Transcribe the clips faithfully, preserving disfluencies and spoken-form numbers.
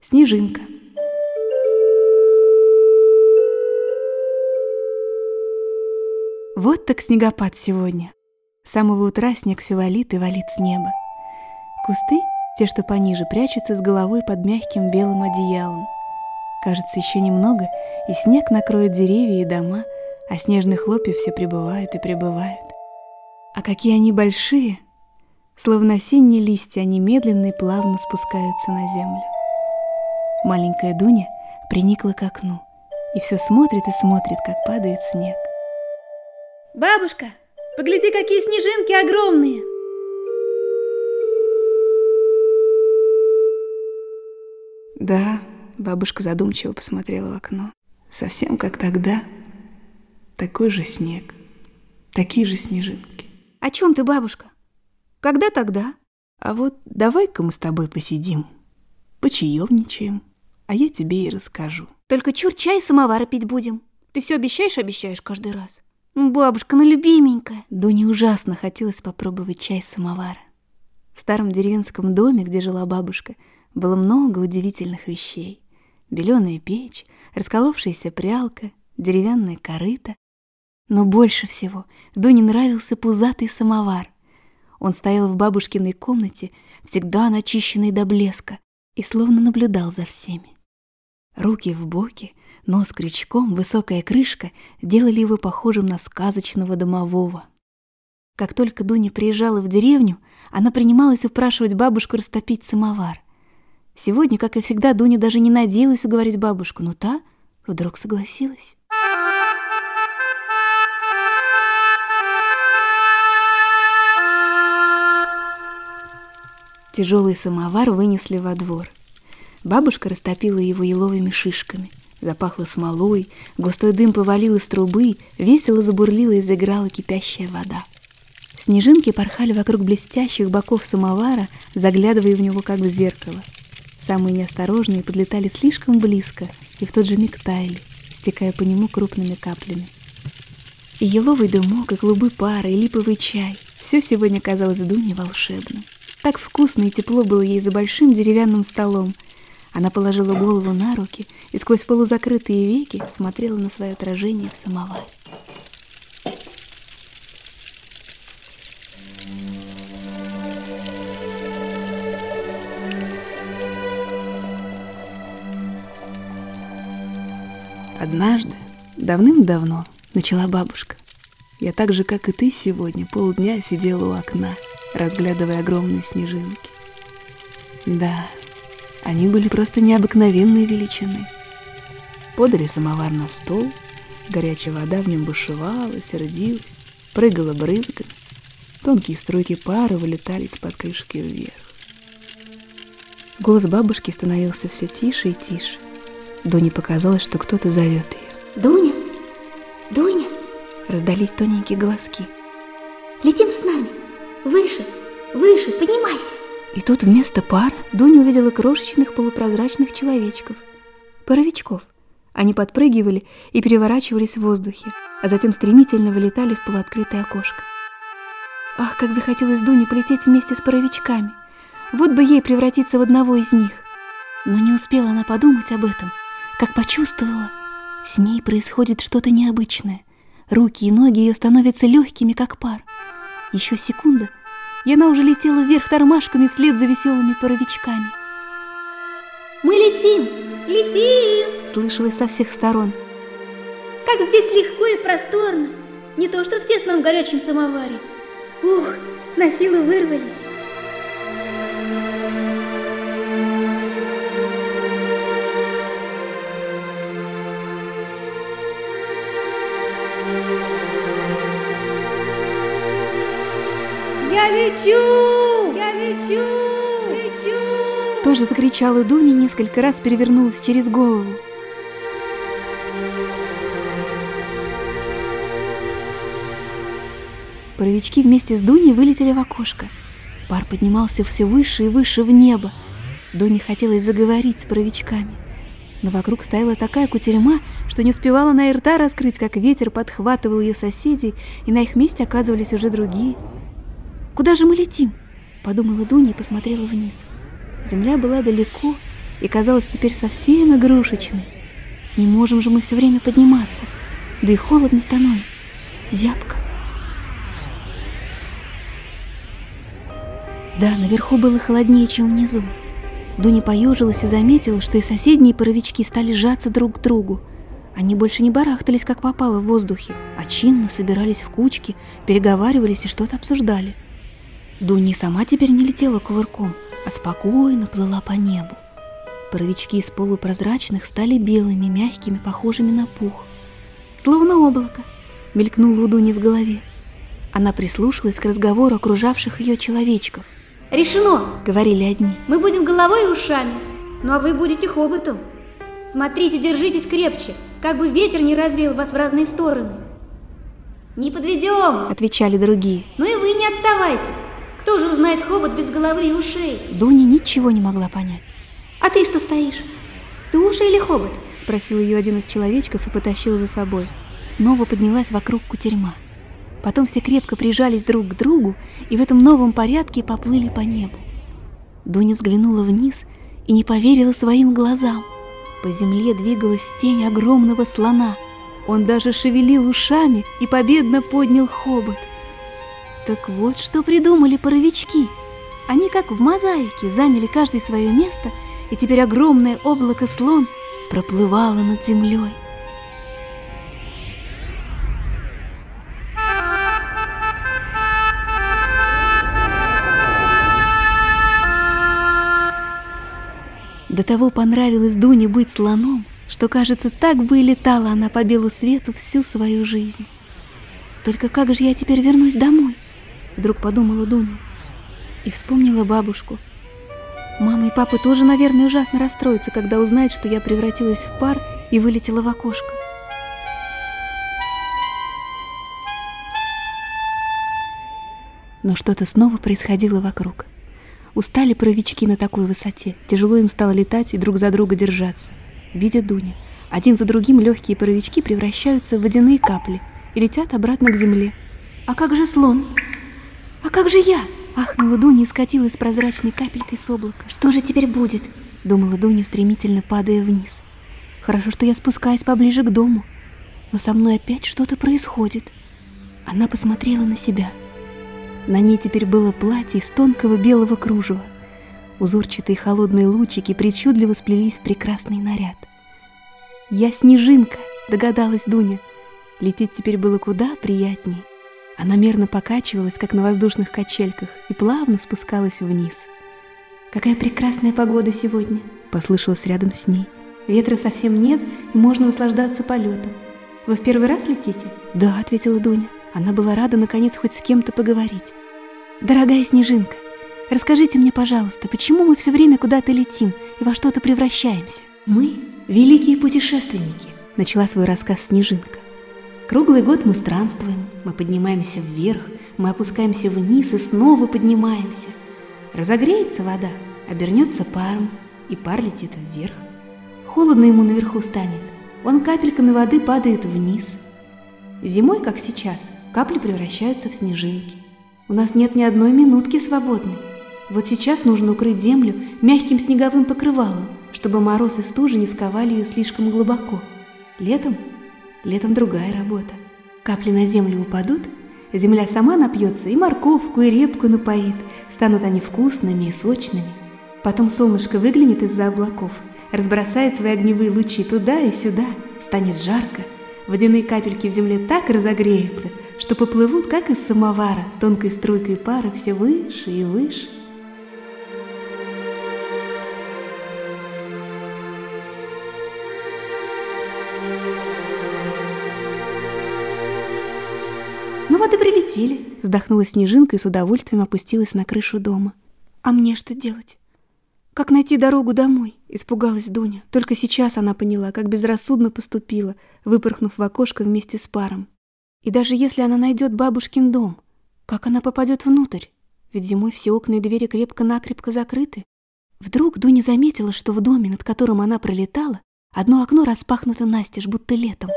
Снежинка. Вот так снегопад сегодня. С самого утра снег все валит и валит с неба. Кусты, те, что пониже, прячутся с головой под мягким белым одеялом. Кажется, еще немного, и снег накроет деревья и дома, а снежные хлопья все прибывают и прибывают. А какие они большие! Словно осенние листья, они медленно и плавно спускаются на землю. Маленькая Дуня приникла к окну и все смотрит и смотрит, как падает снег. Бабушка, погляди, какие снежинки огромные! Да, бабушка задумчиво посмотрела в окно. Совсем как тогда. Такой же снег, такие же снежинки. О чем ты, бабушка? Когда тогда? А вот давай-ка мы с тобой посидим, почаевничаем, а я тебе и расскажу. Только чур чай и самовара пить будем. Ты все обещаешь, обещаешь каждый раз. Ну, бабушка, ну любименькая. Дуне ужасно хотелось попробовать чай с самовара. В старом деревенском доме, где жила бабушка, было много удивительных вещей. Беленая печь, расколовшаяся прялка, деревянная корыта. Но больше всего Дуне нравился пузатый самовар. Он стоял в бабушкиной комнате, всегда начищенный до блеска, и словно наблюдал за всеми. Руки в боки, нос крючком, высокая крышка делали его похожим на сказочного домового. Как только Дуня приезжала в деревню, она принималась упрашивать бабушку растопить самовар. Сегодня, как и всегда, Дуня даже не надеялась уговорить бабушку, но та вдруг согласилась. Тяжелый самовар вынесли во двор. Бабушка растопила его еловыми шишками. Запахло смолой, густой дым повалил из трубы, весело забурлила и заиграла кипящая вода. Снежинки порхали вокруг блестящих боков самовара, заглядывая в него как в зеркало. Самые неосторожные подлетали слишком близко и в тот же миг таяли, стекая по нему крупными каплями. И еловый дымок, и клубы пара, и липовый чай — все сегодня казалось Дуне волшебным. Так вкусно и тепло было ей за большим деревянным столом. Она положила голову на руки и сквозь полузакрытые веки смотрела на свое отражение в самоваре. Однажды, давным-давно, начала бабушка, я так же, как и ты сегодня, полдня сидела у окна, разглядывая огромные снежинки. Да, они были просто необыкновенной величины. Подали самовар на стол, горячая вода в нем бушевала, сердилась, прыгала брызгами, тонкие струйки пара вылетали из-под крышки вверх. Голос бабушки становился все тише и тише. Дуне показалось, что кто-то зовет ее. Дуня, Дуня, раздались тоненькие голоски. Летим с нами, выше, выше, поднимайся. И тут вместо пара Дуня увидела крошечных полупрозрачных человечков, паровичков. Они подпрыгивали и переворачивались в воздухе, а затем стремительно вылетали в полуоткрытое окошко. Ах, как захотелось Дуне полететь вместе с паровичками! Вот бы ей превратиться в одного из них! Но не успела она подумать об этом, как почувствовала, с ней происходит что-то необычное. Руки и ноги ее становятся легкими, как пар. Еще секунда, и она уже летела вверх тормашками вслед за веселыми паровичками. Мы летим, летим! Слышалось со всех сторон. Как здесь легко и просторно, не то что в тесном горячем самоваре. Ух, на силу вырвались. Я лечу! Я лечу! Лечу! Тоже закричала Дуня, несколько раз перевернулась через голову. Паровички вместе с Дуней вылетели в окошко. Пар поднимался все выше и выше в небо. Дуне хотелось заговорить с паровичками, но вокруг стояла такая кутерьма, что не успевала она и рта раскрыть, как ветер подхватывал ее соседей, и на их месте оказывались уже другие. «Куда же мы летим?» — подумала Дуня и посмотрела вниз. Земля была далеко, и казалась теперь совсем игрушечной. Не можем же мы все время подниматься, да и холодно становится, зябко. Да, наверху было холоднее, чем внизу. Дуня поежилась и заметила, что и соседние паровички стали сжаться друг к другу. Они больше не барахтались, как попало, в воздухе, а чинно собирались в кучки, переговаривались и что-то обсуждали. Дуня сама теперь не летела кувырком, а спокойно плыла по небу. Паровички из полупрозрачных стали белыми, мягкими, похожими на пух. «Словно облако», — мелькнуло у Дуни в голове. Она прислушалась к разговору окружавших ее человечков. «Решено!» — говорили одни. «Мы будем головой и ушами, ну а вы будете хоботом. Смотрите, держитесь крепче, как бы ветер не развеял вас в разные стороны». «Не подведем!» — отвечали другие. «Ну и вы не отставайте. Кто же узнает хобот без головы и ушей?» Дуня ничего не могла понять. «А ты что стоишь? Ты уши или хобот?» — спросил ее один из человечков и потащил за собой. Снова поднялась вокруг кутерьма. Потом все крепко прижались друг к другу и в этом новом порядке поплыли по небу. Дуня взглянула вниз и не поверила своим глазам. По земле двигалась тень огромного слона. Он даже шевелил ушами и победно поднял хобот. Так вот, что придумали паровички. Они, как в мозаике, заняли каждый свое место, и теперь огромное облако-слон проплывало над землей. До того понравилось Дуне быть слоном, что, кажется, так бы и летала она по белу свету всю свою жизнь. «Только как же я теперь вернусь домой?» — вдруг подумала Дуня. И вспомнила бабушку. Мама и папа тоже, наверное, ужасно расстроятся, когда узнают, что я превратилась в пар и вылетела в окошко. Но что-то снова происходило вокруг. Устали паровички на такой высоте, тяжело им стало летать и друг за друга держаться. Видя Дуня, один за другим легкие паровички превращаются в водяные капли и летят обратно к земле. «А как же слон? А как же я?» — ахнула Дуня и скатилась прозрачной капелькой с облака. «Что же теперь будет?» — думала Дуня, стремительно падая вниз. «Хорошо, что я спускаюсь поближе к дому, но со мной опять что-то происходит». Она посмотрела на себя. На ней теперь было платье из тонкого белого кружева. Узорчатые холодные лучики причудливо сплелись в прекрасный наряд. «Я Снежинка», — догадалась Дуня. Лететь теперь было куда приятнее. Она мерно покачивалась, как на воздушных качельках, и плавно спускалась вниз. «Какая прекрасная погода сегодня!» — послышалось рядом с ней. «Ветра совсем нет, и можно наслаждаться полетом. Вы в первый раз летите?» «Да», — ответила Дуня. Она была рада, наконец, хоть с кем-то поговорить. «Дорогая Снежинка, расскажите мне, пожалуйста, почему мы все время куда-то летим и во что-то превращаемся?» «Мы — великие путешественники», — начала свой рассказ Снежинка. «Круглый год мы странствуем, мы поднимаемся вверх, мы опускаемся вниз и снова поднимаемся. Разогреется вода, обернется паром, и пар летит вверх. Холодно ему наверху станет, он капельками воды падает вниз. Зимой, как сейчас, капли превращаются в снежинки. У нас нет ни одной минутки свободной. Вот сейчас нужно укрыть землю мягким снеговым покрывалом, чтобы мороз и стужа не сковали ее слишком глубоко. Летом, летом другая работа. Капли на землю упадут, земля сама напьется и морковку, и репку напоит. Станут они вкусными и сочными. Потом солнышко выглянет из-за облаков, разбросает свои огневые лучи туда и сюда, станет жарко. Водяные капельки в земле так разогреются, что поплывут, как из самовара, тонкой струйкой пара все выше и выше. «Ну вот и прилетели», — вздохнула Снежинка и с удовольствием опустилась на крышу дома. «А мне что делать? Как найти дорогу домой?» — испугалась Дуня. Только сейчас она поняла, как безрассудно поступила, выпорхнув в окошко вместе с паром. И даже если она найдет бабушкин дом, как она попадет внутрь? Ведь зимой все окна и двери крепко-накрепко закрыты. Вдруг Дуня заметила, что в доме, над которым она пролетала, одно окно распахнуто настежь, будто летом.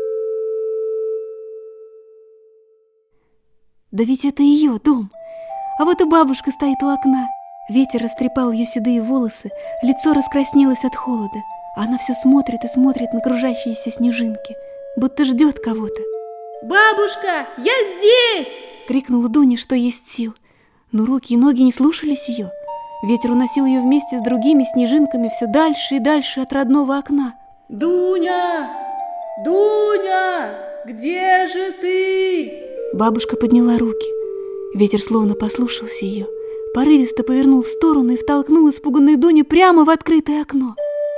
Да ведь это ее дом! А вот и бабушка стоит у окна. Ветер растрепал ее седые волосы, лицо раскраснелось от холода, а она все смотрит и смотрит на кружащиеся снежинки, будто ждет кого-то. «Бабушка, я здесь!» — крикнула Дуня, что есть сил. Но руки и ноги не слушались ее. Ветер уносил ее вместе с другими снежинками все дальше и дальше от родного окна. «Дуня! Дуня! Где же ты?» Бабушка подняла руки. Ветер словно послушался ее, порывисто повернул в сторону и втолкнул испуганную Дуню прямо в открытое окно.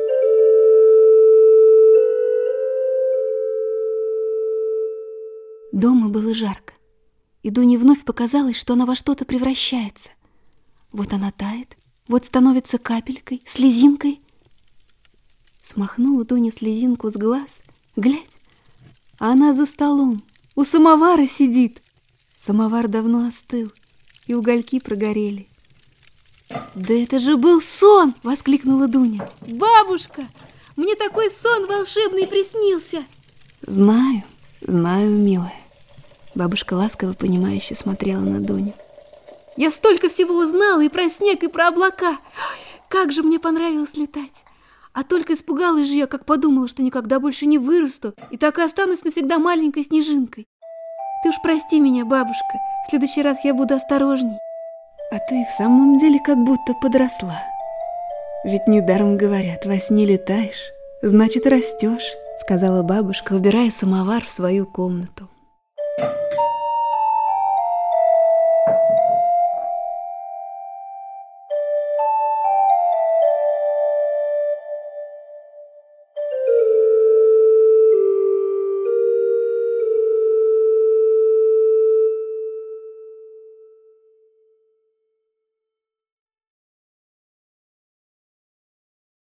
Дома было жарко, и Дуне вновь показалось, что она во что-то превращается. Вот она тает, вот становится капелькой, слезинкой. Смахнула Дуня слезинку с глаз, глядь, а она за столом, у самовара сидит. Самовар давно остыл, и угольки прогорели. «Да это же был сон!» — воскликнула Дуня. «Бабушка, мне такой сон волшебный приснился!» «Знаю, знаю, милая». Бабушка ласково, понимающе смотрела на Дуню. «Я столько всего узнала и про снег, и про облака! Как же мне понравилось летать! А только испугалась же я, как подумала, что никогда больше не вырасту, и так и останусь навсегда маленькой снежинкой. Ты уж прости меня, бабушка, в следующий раз я буду осторожней». «А ты в самом деле как будто подросла. Ведь недаром говорят, во сне летаешь, значит растешь», — сказала бабушка, убирая самовар в свою комнату.